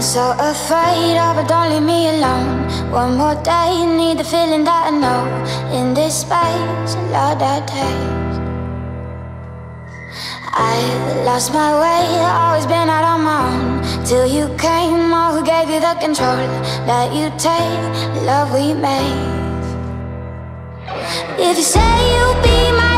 so afraid of it, don't leave me alone. One more day, need the feeling that I know. In this space, Lord, I taste. I've lost my way, always been out on my own, till you came, oh, who gave you the control that you take, the love we made. If you say you'll be my